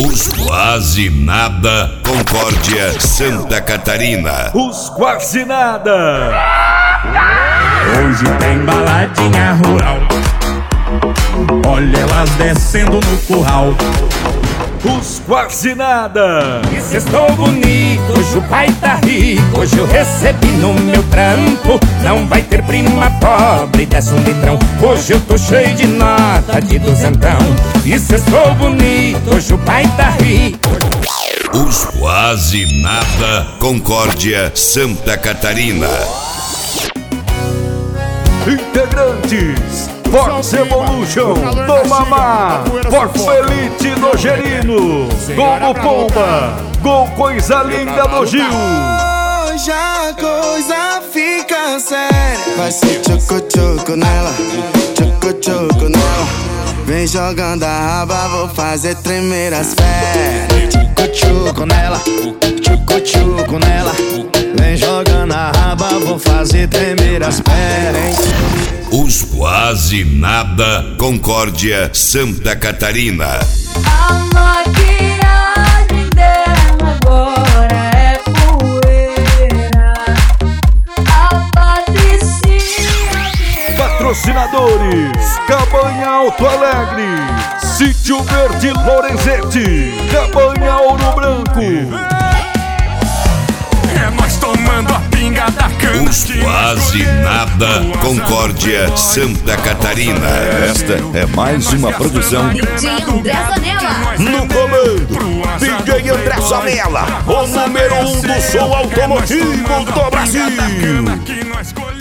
Os Quase Nada, Concórdia, Santa Catarina. Os Quase Nada. Hoje tem baladinha rural, olha elas descendo no curral. Os Quase Nada. Isso estou bonito, hoje o pai tá rico, hoje eu recebi no meu trampo. Não vai ter prima pobre, desce um litrão. Hoje eu tô cheio de nota de duzentão. Isso estou bonito, hoje o pai tá rico. Os Quase Nada, Concórdia, Santa Catarina. Integrantes: Force Evolution do Mamá, Force Elite do Gerino, Gol do Pomba, Gol Coisa Linda do Gil. Hoje a coisa fica séria. Vai ser tchucu-tchucu nela, tchucu-tchucu nela. Vem jogando a raba, vou fazer tremer as pernas. Tchucu-tchucu nela, tchucu-tchucu nela. Vem jogando a raba, vou fazer tremer as pernas. Os Quase Nada, Concórdia, Santa Catarina. A maquiagem dela agora é poeira. A Patricinha. Patrocinadores: Cabanha Alto Alegre, Sítio Verde Lorenzetti, Cabanha Ouro Branco. É nós tomando a pinga da cana. Os Quase Nada, Concórdia, Santa Catarina. Esta é mais uma produção DJ André Zanella. no comando. DJ André Zanella, o número 1 do show automotivo do Brasil. Que nós